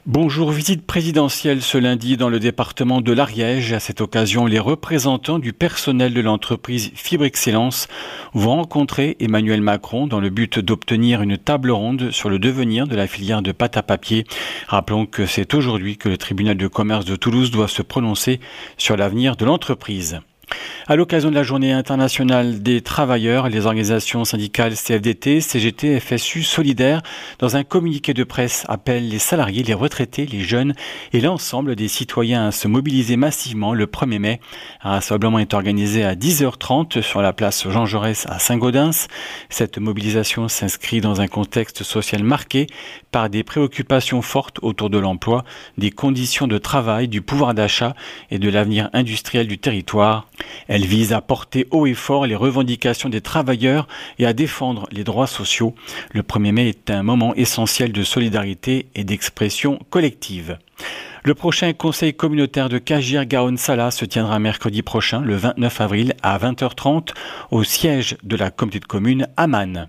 Bonjour, visite présidentielle ce lundi dans le département de l'Ariège. À cette occasion, les représentants du personnel de l'entreprise Fibre Excellence vont rencontrer Emmanuel Macron dans le but d'obtenir une table ronde sur le devenir de la filière de pâte à papier. Rappelons que c'est aujourd'hui que le tribunal de commerce de Toulouse doit se prononcer sur l'avenir de l'entreprise. À l'occasion de la journée internationale des travailleurs, les organisations syndicales CFDT, CGT, FSU, Solidaires, dans un communiqué de presse, appellent les salariés, les retraités, les jeunes et l'ensemble des citoyens à se mobiliser massivement le 1er mai. Un rassemblement est organisé à 10h30 sur la place Jean Jaurès à Saint-Gaudens. Cette mobilisation s'inscrit dans un contexte social marqué par des préoccupations fortes autour de l'emploi, des conditions de travail, du pouvoir d'achat et de l'avenir industriel du territoire. Elle vise à porter haut et fort les revendications des travailleurs et à défendre les droits sociaux. Le 1er mai est un moment essentiel de solidarité et d'expression collective. Le prochain conseil communautaire de Cagir-Garonne-Sala se tiendra mercredi prochain, le 29 avril à 20h30, au siège de la communauté de communes à Man.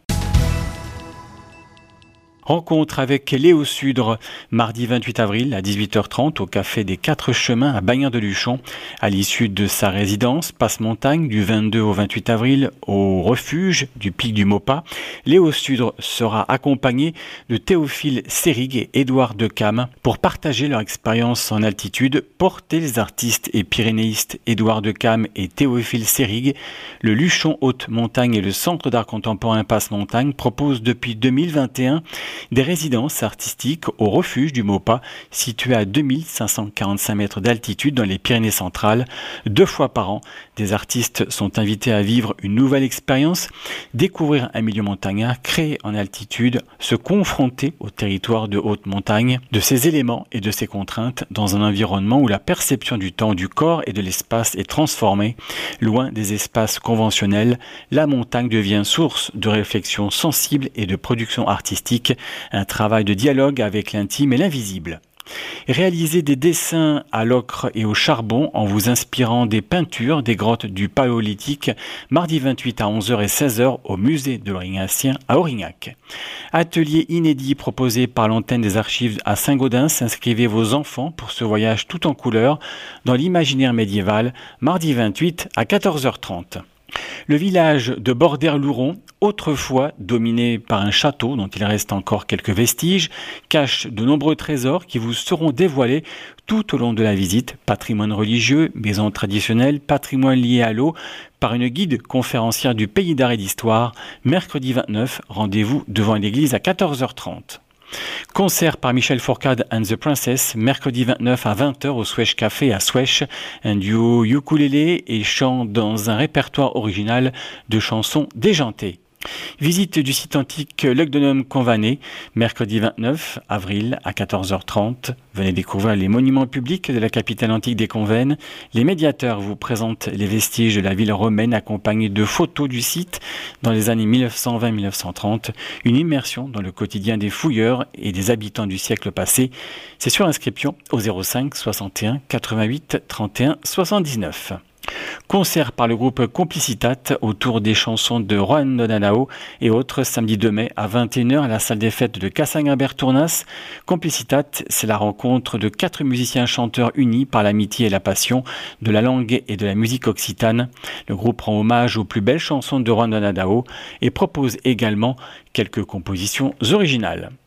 Rencontre avec Léo Sudre, mardi 28 avril à 18h30 au Café des Quatre Chemins à Bagnères-de-Luchon. À l'issue de sa résidence, Passe-Montagne, du 22 au 28 avril au refuge du Pic du Maupas, Léo Sudre sera accompagné de Théophile Seyrig et Édouard Decam pour partager leur expérience en altitude, porter les artistes et pyrénéistes Édouard Decam et Théophile Seyrig. Le Luchon Haute Montagne et le Centre d'art contemporain Passe-Montagne proposent depuis 2021 des résidences artistiques au refuge du Maupas, situé à 2545 mètres d'altitude dans les Pyrénées centrales. 2 fois par an, des artistes sont invités à vivre une nouvelle expérience, découvrir un milieu montagnard créé en altitude, se confronter au territoire de haute montagne, de ses éléments et de ses contraintes dans un environnement où la perception du temps, du corps et de l'espace est transformée. Loin des espaces conventionnels, la montagne devient source de réflexion sensible et de production artistique. Un travail de dialogue avec l'intime et l'invisible. Réalisez des dessins à l'ocre et au charbon en vous inspirant des peintures des grottes du Paléolithique, mardi 28 à 11h et 16h au musée de l'Aurignacien à Aurignac. Atelier inédit proposé par l'antenne des archives à Saint-Gaudens. Inscrivez vos enfants pour ce voyage tout en couleurs dans l'imaginaire médiéval, mardi 28 à 14h30. Le village de Bordère-Louron, autrefois dominé par un château dont il reste encore quelques vestiges, cache de nombreux trésors qui vous seront dévoilés tout au long de la visite. Patrimoine religieux, maisons traditionnelles, patrimoine lié à l'eau, par une guide conférencière du Pays d'Art et d'Histoire. Mercredi 29, rendez-vous devant l'église à 14h30. Concert par Michel Fourcade and the Princess, mercredi 29 à 20h au Swesh Café à Swesh. Un duo ukulélé et chant dans un répertoire original de chansons déjantées. Visite du site antique Lugdunum-Convanet, mercredi 29 avril à 14h30. Venez découvrir les monuments publics de la capitale antique des Convennes. Les médiateurs vous présentent les vestiges de la ville romaine accompagnés de photos du site dans les années 1920-1930. Une immersion dans le quotidien des fouilleurs et des habitants du siècle passé. C'est sur inscription au 05 61 88 31 79. Concert par le groupe Complicitat autour des chansons de Juan Donanao et autres samedi 2 mai à 21h à la salle des fêtes de Cassagnarbert-Tournas. Complicitat, c'est la rencontre de 4 musiciens chanteurs unis par l'amitié et la passion de la langue et de la musique occitane. Le groupe rend hommage aux plus belles chansons de Juan Donanao et propose également quelques compositions originales.